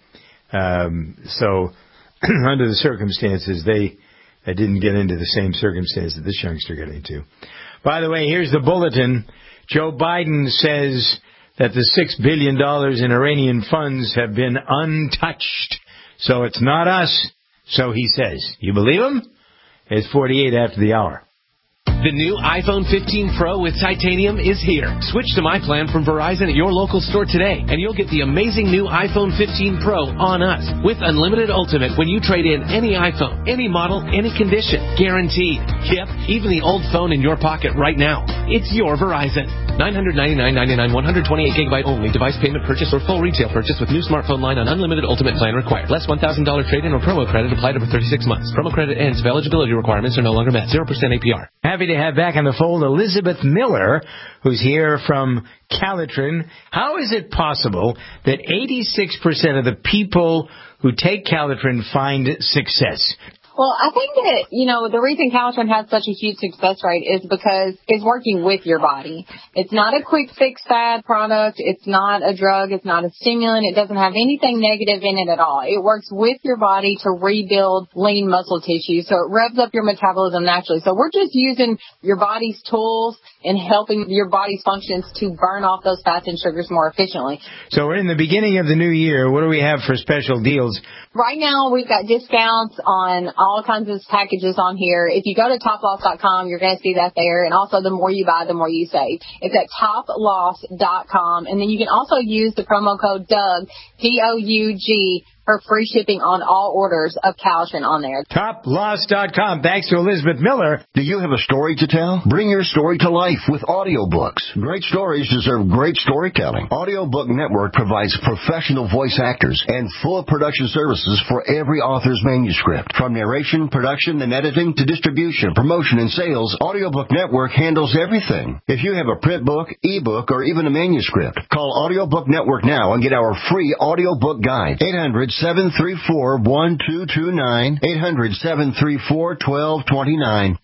um, so under the circumstances, they, they didn't get into the same circumstance that this youngster got into. By the way, here's the bulletin. Joe Biden says that the six billion dollars in Iranian funds have been untouched. So it's not us, so he says. You believe him? It's forty-eight after the hour. The new iPhone fifteen Pro with titanium is here. Switch to my plan from Verizon at your local store today, and you'll get the amazing new iPhone fifteen Pro on us with unlimited ultimate when you trade in any iPhone, any model, any condition. Guaranteed. Yep, even the old phone in your pocket right now. It's your Verizon. nine hundred ninety-nine dollars and ninety-nine cents, one hundred twenty-eight gigabyte only. Device payment purchase or full retail purchase with new smartphone line on unlimited ultimate plan required. Less one thousand dollars trade-in or promo credit applied over thirty-six months. Promo credit ends if eligibility requirements are no longer met. zero percent A P R. Happy to have back in the fold Elizabeth Miller, who's here from Calitrin. How is it possible that eighty-six percent of the people who take Calitrin find success? Well, I think that, you know, the reason Calitrin has such a huge success rate is because it's working with your body. It's not a quick fix fad product. It's not a drug. It's not a stimulant. It doesn't have anything negative in it at all. It works with your body to rebuild lean muscle tissue. So it revs up your metabolism naturally. So we're just using your body's tools and helping your body's functions to burn off those fats and sugars more efficiently. So we're in the beginning of the new year. What do we have for special deals? Right now, we've got discounts on all kinds of packages on here. If you go to top loss dot com, you're going to see that there. And also, the more you buy, the more you save. It's at top loss dot com. And then you can also use the promo code Doug, D O U G, for free shipping on all orders of Calitrin on there. top loss dot com. Thanks to Elizabeth Miller. Do you have a story to tell? Bring your story to life with audiobooks. Great stories deserve great storytelling. Audiobook Network provides professional voice actors and full production services for every author's manuscript. From narration, production, and editing to distribution, promotion, and sales, Audiobook Network handles everything. If you have a print book, ebook, or even a manuscript, call Audiobook Network now and get our free audiobook guide. eight hundred, seven three four, one two two nine. eight hundred, seven three four, one two two nine.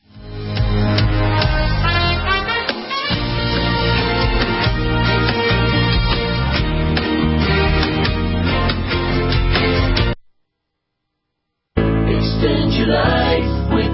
Extend your life with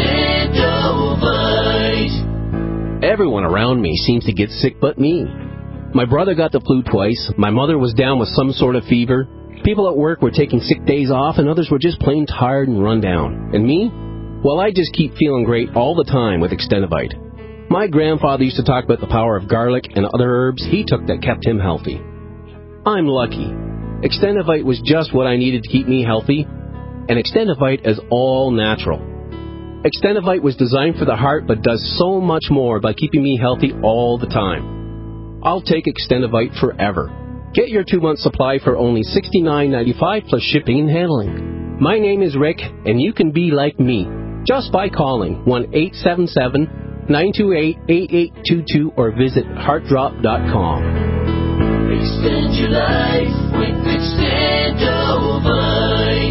Extendovite. Everyone around me seems to get sick but me. My brother got the flu twice. My mother was down with some sort of fever. People at work were taking sick days off, and others were just plain tired and run down. And me? Well, I just keep feeling great all the time with Extendovite. My grandfather used to talk about the power of garlic and other herbs he took that kept him healthy. I'm lucky. Extendovite was just what I needed to keep me healthy, and Extendovite is all natural. Extendovite was designed for the heart but does so much more by keeping me healthy all the time. I'll take Extendovite forever. Get your two-month supply for only sixty-nine ninety-five plus shipping and handling. My name is Rick, and you can be like me just by calling one eight seven seven, nine two eight, eight eight two two or visit heart drop dot com. Extend your life with Extendovite.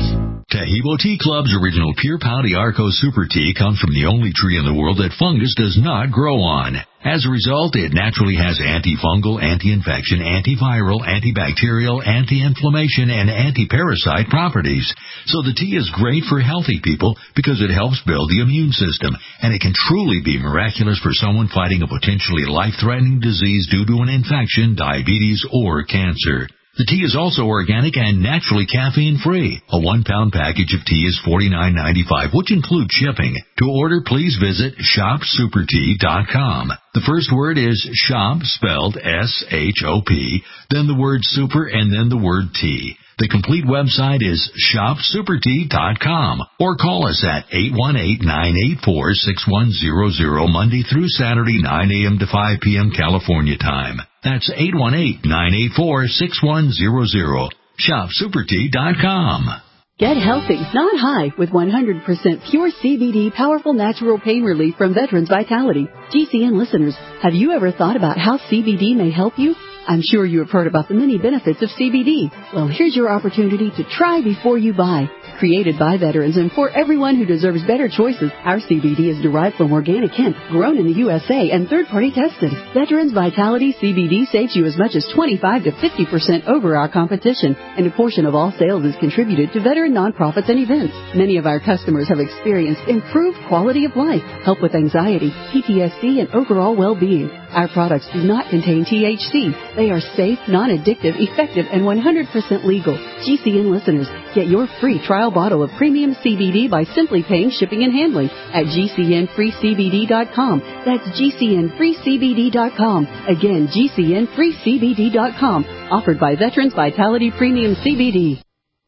Tahibo Tea Club's original Pure Pau Arco Super Tea comes from the only tree in the world that fungus does not grow on. As a result, it naturally has antifungal, anti-infection, antiviral, antibacterial, anti-inflammation, and anti-parasite properties. So the tea is great for healthy people because it helps build the immune system, and it can truly be miraculous for someone fighting a potentially life-threatening disease due to an infection, diabetes, or cancer. The tea is also organic and naturally caffeine-free. A one-pound package of tea is forty-nine ninety-five, which includes shipping. To order, please visit shop super tea dot com. The first word is shop, spelled S H O P, then the word super, and then the word tea. The complete website is shop super tea dot com, or call us at eight one eight, nine eight four, six one zero zero Monday through Saturday, nine a.m. to five p.m. California time. That's eight one eight, nine eight four, six one zero zero. shop super tea dot com. Get healthy, not high, with one hundred percent pure C B D powerful natural pain relief from Veterans Vitality. G C N listeners, have you ever thought about how C B D may help you? I'm sure you have heard about the many benefits of C B D. Well, here's your opportunity to try before you buy. Created by veterans and for everyone who deserves better choices, our C B D is derived from organic hemp, grown in the U S A and third-party tested. Veterans Vitality C B D saves you as much as twenty-five to fifty percent over our competition, and a portion of all sales is contributed to veteran nonprofits and events. Many of our customers have experienced improved quality of life, help with anxiety, P T S D, and overall well-being. Our products do not contain T H C. They are safe, non-addictive, effective, and one hundred percent legal. G C N listeners, get your free trial bottle of premium C B D by simply paying shipping and handling at G C N free C B D dot com. That's G C N free C B D dot com. Again, G C N free C B D dot com. Offered by Veterans Vitality Premium C B D.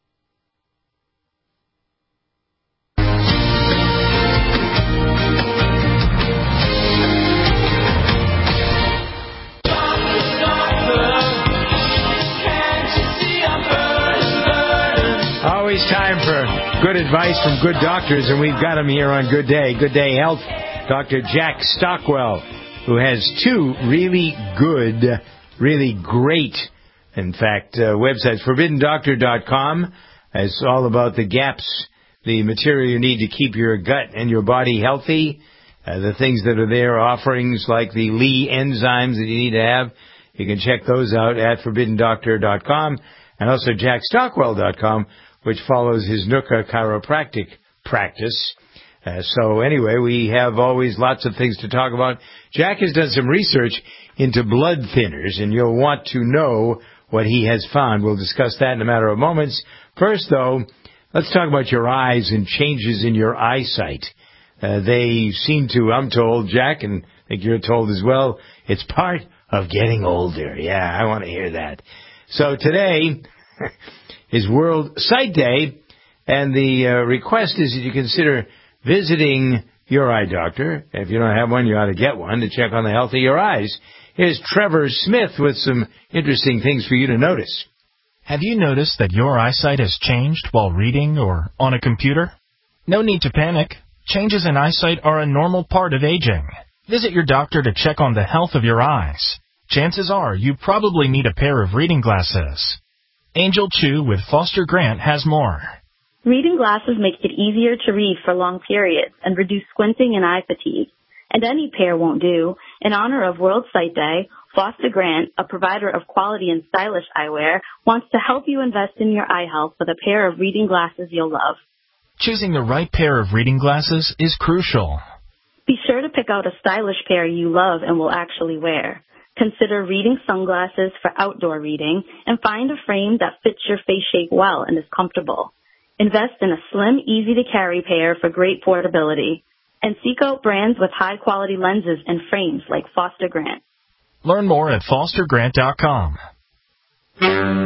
Always time for good advice from good doctors, and we've got him here on Good Day, Good Day Health, Doctor Jack Stockwell, who has two really good, really great, in fact, uh, websites. forbidden doctor dot com is all about the gaps, the material you need to keep your gut and your body healthy, uh, the things that are there, offerings like the Lee enzymes that you need to have. You can check those out at forbidden doctor dot com, and also jack stockwell dot com, which follows his N U C A chiropractic practice. Uh, so anyway, we have always lots of things to talk about. Jack has done some research into blood thinners, and you'll want to know what he has found. We'll discuss that in a matter of moments. First, though, let's talk about your eyes and changes in your eyesight. Uh, they seem to, I'm told, Jack, and I think you're told as well, it's part of getting older. Yeah, I want to hear that. So today is World Sight Day, and the uh, request is that you consider visiting your eye doctor. If you don't have one, you ought to get one to check on the health of your eyes. Here's Trevor Smith with some interesting things for you to notice. Have you noticed that your eyesight has changed while reading or on a computer? No need to panic. Changes in eyesight are a normal part of aging. Visit your doctor to check on the health of your eyes. Chances are you probably need a pair of reading glasses. Angel Chu with Foster Grant has more. Reading glasses make it easier to read for long periods and reduce squinting and eye fatigue. And any pair won't do. In honor of World Sight Day, Foster Grant, a provider of quality and stylish eyewear, wants to help you invest in your eye health with a pair of reading glasses you'll love. Choosing the right pair of reading glasses is crucial. Be sure to pick out a stylish pair you love and will actually wear. Consider reading sunglasses for outdoor reading and find a frame that fits your face shape well and is comfortable. Invest in a slim, easy-to-carry pair for great portability. And seek out brands with high-quality lenses and frames like Foster Grant. Learn more at foster grant dot com. All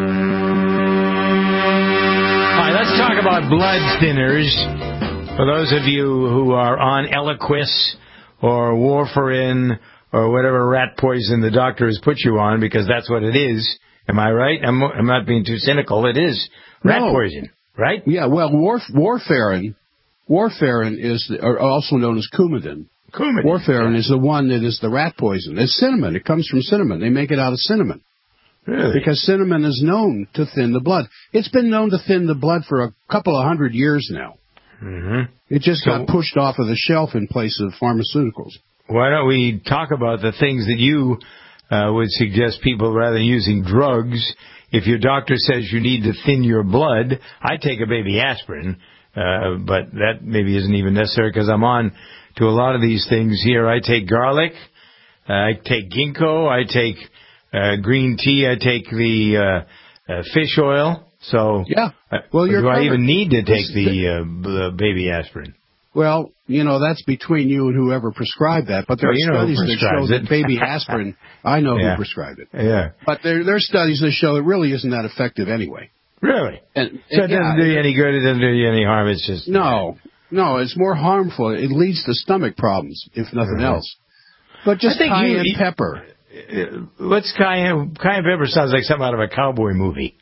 right, let's talk about blood thinners. For those of you who are on Eliquis or warfarin or whatever rat poison the doctor has put you on, because that's what it is. Am I right? I'm, I'm not being too cynical. It is rat no. poison, right? Yeah, well, warf- warfarin, warfarin is the, or also known as Coumadin. Coumadin. Warfarin yeah. is the one that is the rat poison. It's cinnamon. It comes from cinnamon. They make it out of cinnamon. Really? Because cinnamon is known to thin the blood. It's been known to thin the blood for a couple of hundred years now. Mm-hmm. It just So- got pushed off of the shelf in place of pharmaceuticals. Why don't we talk about the things that you uh, would suggest people, rather than using drugs, if your doctor says you need to thin your blood, I take a baby aspirin, uh, but that maybe isn't even necessary because I'm on to a lot of these things here. I take garlic, uh, I take ginkgo, I take uh, green tea, I take the uh, uh, fish oil. So, yeah. Uh, well, you're do I covered. even need to take This- the, uh, b- the baby asprin? Well, you know, that's between you and whoever prescribed that. But there Well, you know are who studies that show prescribes that it. baby aspirin, I know Yeah. who prescribed it. Yeah. But there, there are studies that show it really isn't that effective anyway. Really? And, So and it doesn't yeah, do you any good, it doesn't do you any harm, it's just... No, no, it's more harmful. It leads to stomach problems, if nothing Mhm. else. But just I think cayenne you- pepper. Uh, What's cayenne? Cayenne pepper sounds like something out of a cowboy movie.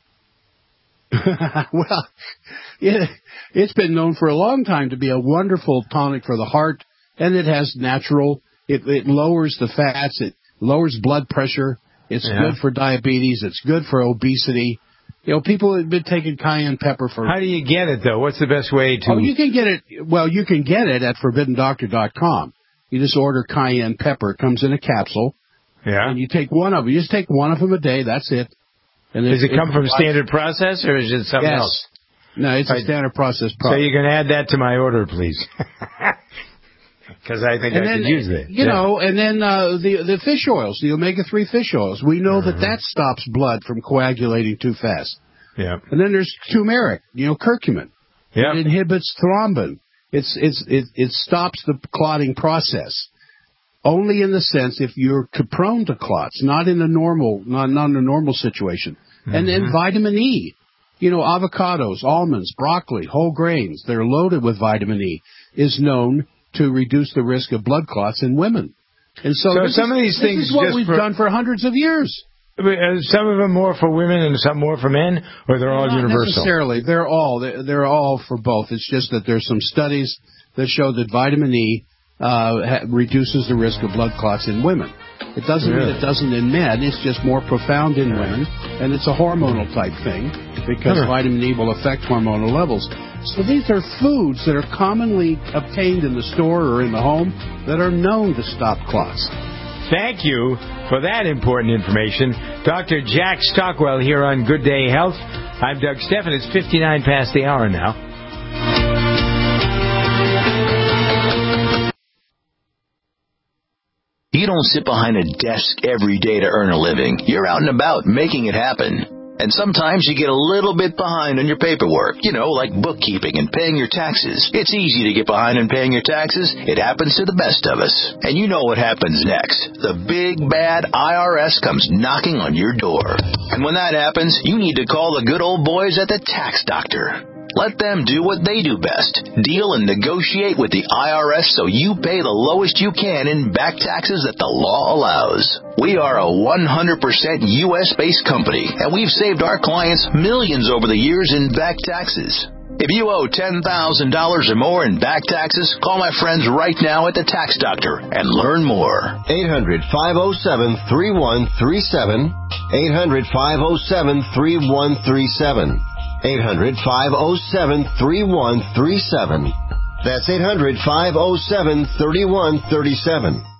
Well, it, it's been known for a long time to be a wonderful tonic for the heart, and it has natural, it, it lowers the fats, it lowers blood pressure, it's Yeah. good for diabetes, it's good for obesity. You know, people have been taking cayenne pepper for... How do you get it, though? What's the best way to... Oh, you can get it, well, you can get it at forbidden doctor dot com. You just order cayenne pepper, it comes in a capsule, Yeah. and you take one of them, you just take one of them a day, that's it. And Does it come from provides- standard process, or is it something Yes. else? No, it's a Right. standard process So product. you can add that to my order, please. Because I think and I then, could use that. You Yeah. know, and then uh, the the fish oils, the omega three fish oils. We know Mm-hmm. that that stops blood from coagulating too fast. Yeah. And then there's turmeric, you know, curcumin. Yeah. It inhibits thrombin. It's it's it it stops the clotting process. Only in the sense if you're c- prone to clots, not in a normal, not not in a normal situation. And then Mhm. vitamin E. You know, avocados, almonds, broccoli, whole grains, they're loaded with vitamin E, is known to reduce the risk of blood clots in women. And so, So this some is, of these this things is what just we've for- done for hundreds of years. But, uh, some of them more for women and some more for men, or they're all Not universal? necessarily. They're all they're, they're all for both. It's just that there's some studies that show that vitamin E uh, ha- reduces the risk of blood clots in women. It doesn't Really? mean it doesn't in men. It's just more profound in women, and it's a hormonal type thing because Huh. vitamin E will affect hormonal levels. So these are foods that are commonly obtained in the store or in the home that are known to stop clots. Thank you for that important information. Doctor Jack Stockwell here on Good Day Health. I'm Doug Steffen. It's fifty-nine past the hour now. You don't sit behind a desk every day to earn a living. You're out and about making it happen. And sometimes you get a little bit behind on your paperwork, you know, like bookkeeping and paying your taxes. It's easy to get behind in paying your taxes. It happens to the best of us. And you know what happens next. The big bad I R S comes knocking on your door. And when that happens, you need to call the good old boys at the Tax Doctor. Let them do what they do best. Deal and negotiate with the I R S so you pay the lowest you can in back taxes that the law allows. We are a one hundred percent U S-based company, and we've saved our clients millions over the years in back taxes. If you owe ten thousand dollars or more in back taxes, call my friends right now at the Tax Doctor and learn more. eight hundred, five oh seven, three one three seven. eight hundred, five oh seven, three one three seven. eight hundred, five oh seven, three one three seven. That's eight hundred, five oh seven, three one three seven.